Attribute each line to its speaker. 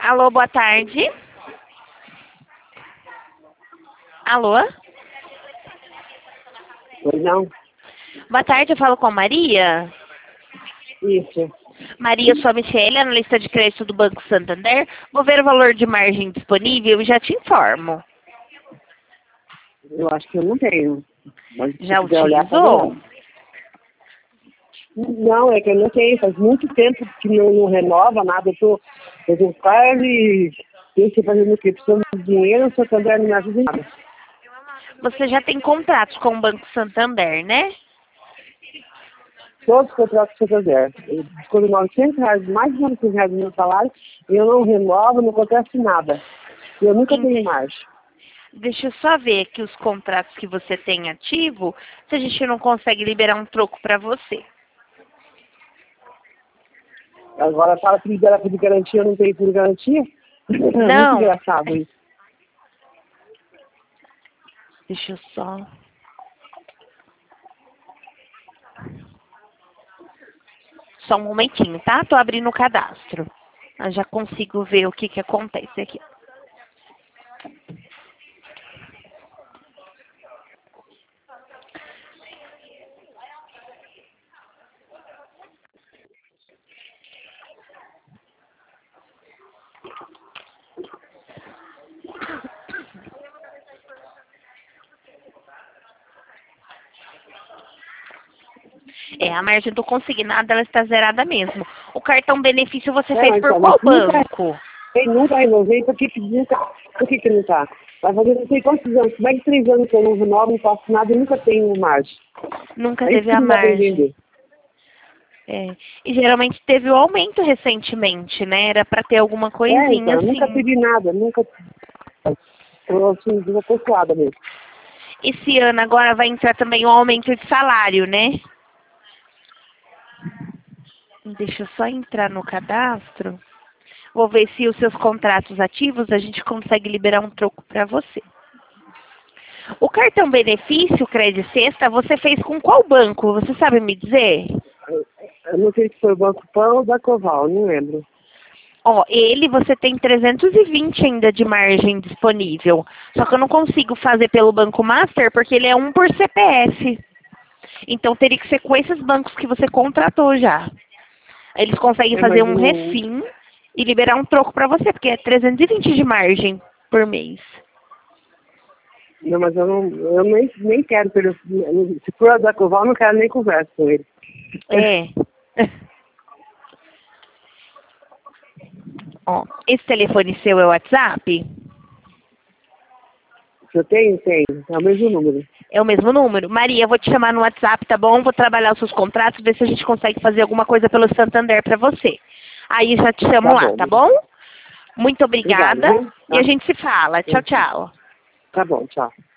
Speaker 1: Alô, boa tarde. Alô?
Speaker 2: Pois não?
Speaker 1: Boa tarde, eu falo com a Maria.
Speaker 2: Isso.
Speaker 1: Maria, eu sou a Michele, analista de crédito do Banco Santander. Vou ver o valor de margem disponível e já te informo.
Speaker 2: Eu acho que eu não tenho. Mas se
Speaker 1: Já
Speaker 2: quiser olhar, tá
Speaker 1: utilizou?
Speaker 2: vendo? Não, é que eu não tenho. Faz muito tempo que não renova nada. Eu tô quase... Eu sei fazendo o quê? Precisando de dinheiro, o Santander não me ajuda em nada.
Speaker 1: Você já tem contratos com o Banco Santander, né?
Speaker 2: Todos os contratos do Santander. Eu descobri R$900, mais de R$900 no meu salário, e eu não renovo, não acontece nada. Eu nunca tenho margem.
Speaker 1: Deixa eu só ver aqui os contratos que você tem ativo, se a gente não consegue liberar um troco para você.
Speaker 2: Agora fala que libera por garantia, eu não tenho por garantia. É muito
Speaker 1: Não.
Speaker 2: engraçado isso.
Speaker 1: Deixa eu só... Só um momentinho, tá? Tô abrindo o cadastro. Eu já consigo ver o que acontece aqui. A margem do consignado, ela está zerada mesmo. O cartão benefício você fez por
Speaker 2: Então,
Speaker 1: qual
Speaker 2: mas
Speaker 1: banco?
Speaker 2: nunca renovei, por que que não tá? Vai fazer não sei quantos anos, mais de 3 anos que eu não renovo, não faço nada e nunca tenho margem.
Speaker 1: Nunca
Speaker 2: É isso
Speaker 1: teve
Speaker 2: que
Speaker 1: a
Speaker 2: não dá pra
Speaker 1: margem.
Speaker 2: entender.
Speaker 1: E geralmente teve o aumento recentemente, né? Era para ter alguma coisinha
Speaker 2: Então, eu nunca
Speaker 1: assim.
Speaker 2: pedi nada, nunca... Eu, assim, desapostoada mesmo.
Speaker 1: Esse ano agora vai entrar também o aumento de salário, né? Deixa eu só entrar no cadastro. Vou ver se os seus contratos ativos a gente consegue liberar um troco para você. O cartão benefício Crédito Sexta, você fez com qual banco? Você sabe me dizer?
Speaker 2: Eu não sei se foi o Banco Pão ou da Coval, não lembro.
Speaker 1: Ele você tem 320 ainda de margem disponível. Só que eu não consigo fazer pelo Banco Master porque ele é 1 por CPF. Então teria que ser com esses bancos que você contratou já. Eles conseguem fazer
Speaker 2: Mas
Speaker 1: um
Speaker 2: eu não...
Speaker 1: refim e liberar um troco para você, porque é 320 de margem por mês.
Speaker 2: Não, mas eu nem quero, se for a da Coval, eu não quero nem conversa com ele.
Speaker 1: Esse telefone seu é o WhatsApp?
Speaker 2: Se eu tenho, tenho. É o mesmo número.
Speaker 1: É o mesmo número. Maria, eu vou te chamar no WhatsApp, tá bom? Vou trabalhar os seus contratos, ver se a gente consegue fazer alguma coisa pelo Santander pra você. Aí já te chamo
Speaker 2: Tá
Speaker 1: lá,
Speaker 2: bom.
Speaker 1: tá bom? Muito
Speaker 2: Obrigada,
Speaker 1: obrigada.
Speaker 2: viu?
Speaker 1: E a
Speaker 2: Tá.
Speaker 1: gente se fala. Tchau, tchau.
Speaker 2: Tá bom, tchau.